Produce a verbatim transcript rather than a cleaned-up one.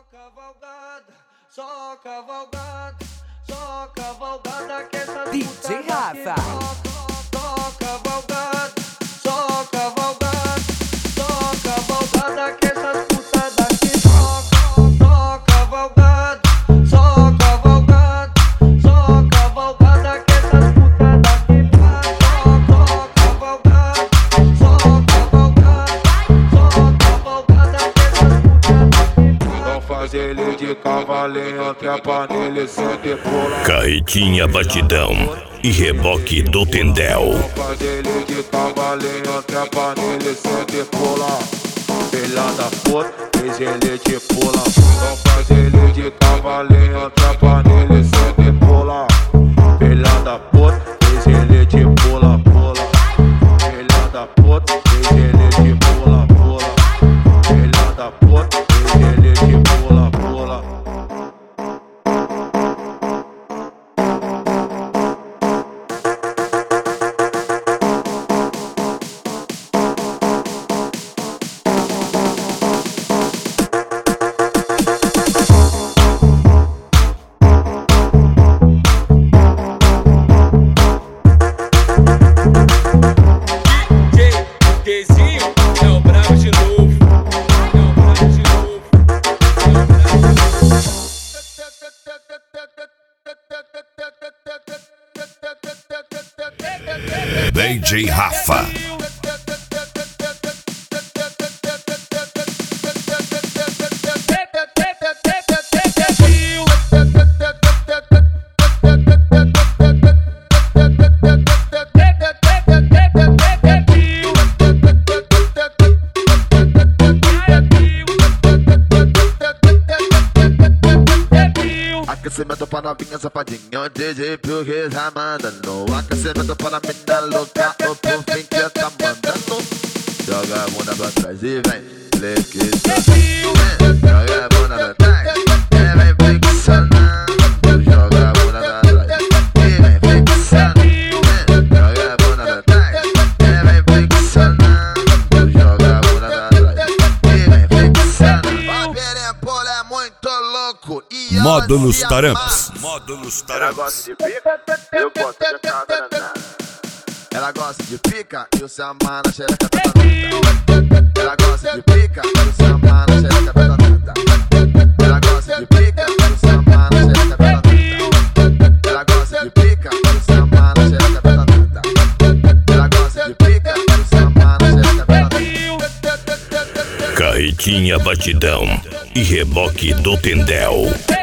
cavalgada, só cavalgada, só cavalgada que essa D J Rafa. Só cavalgada, só cavalgada, só cavalgada que essas putas daqui. Só, só cavalgada, só cavalgada, só cavalgada que essas putas daqui. Só, só cavalgada, só cavalgada, só cavalgada que essas putas daqui. Não faz ele de cavalinho que a panela sente pula. Carretinha batidão e reboque do Tendel. Não faz ele de cavalinho que a panela sente pula. Filha da puta, fez ele de pula. Não faz ele de cavalinho que a panela sente pula. Filha da puta, fez ele de pula, pula. Filha da puta, fez ele de pula, pula. Filha da puta, fez ele de pula, pula. Dezinho é o brabo de novo, é o brabo de novo, é o brabo de novo. D J Rafa. Aquecimento para novinha safadinha, D J porque tá mandando. Aquecimento para mina louca, o povo vem que tá mandando. Joga a bunda pra trás e vem flexionando. Joga a bunda pra trás e vem flexionando. Joga a bunda pra trás e vem flexionando. Joga a bunda pra trás e vem flexionando. Joga a bunda pra trás e vem flexionando. O perempo é muito louco e Módulos Taramps. Módulos ela Taramps. gosta de pica, eu gosto de camarada. Ela gosta de pica e o samba na xereca tá danada. Ela gosta de pica e o samba na xereca tá danada. Ela gosta de pica e o samba na xereca tá danada. Ela gosta de pica e o samba na xereca tá danada. Ela gosta de pica e o samba na xereca tá danada. Carretinha batidão e reboque do Tendel.